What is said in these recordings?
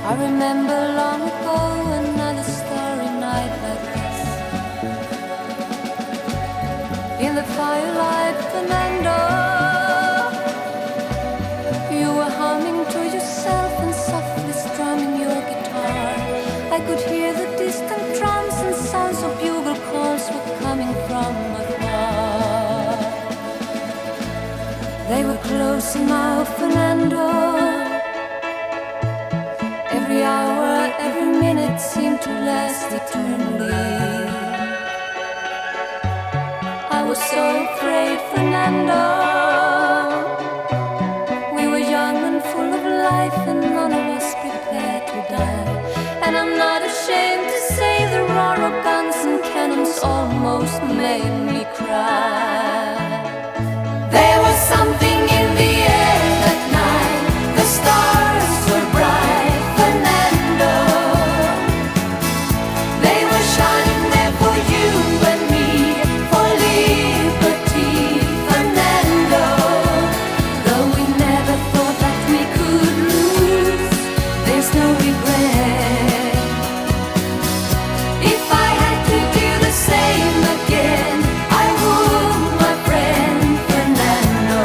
I remember long ago another starry night like this. In the firelight, Fernando, you were humming to yourself and softly strumming your guitar. I could hear the distant drums and sounds of bugle calls were coming from afar. They were close now, Fernando. Every hour, every minute seemed to last eternally. I was so afraid, Fernando. We were young and full of life, and none of us prepared to die. And I'm not ashamed to say the roar of guns and cannons almost made me cry. There was something in the air that night. The stars were bright, Fernando. They were shining there for you and me, for liberty, Fernando. Though we never thought that we could lose, there's no regret. If I had to do the same again, I would, my friend Fernando.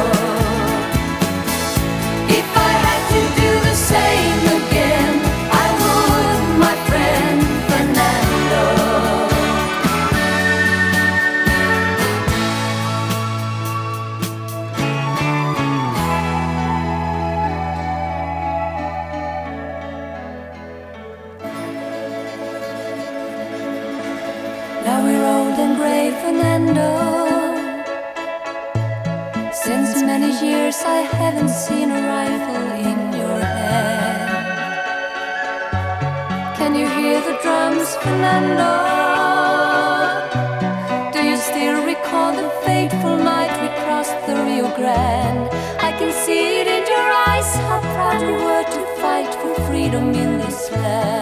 If I had to do the same again, I would, my friend Fernando. Now we're old and gray, Fernando. Since many years I haven't seen a rifle in your hand. Can you hear the drums, Fernando? Do you still recall the fateful night we crossed the Rio Grande? I can see it in your eyes, how proud you were to fight for freedom in this land.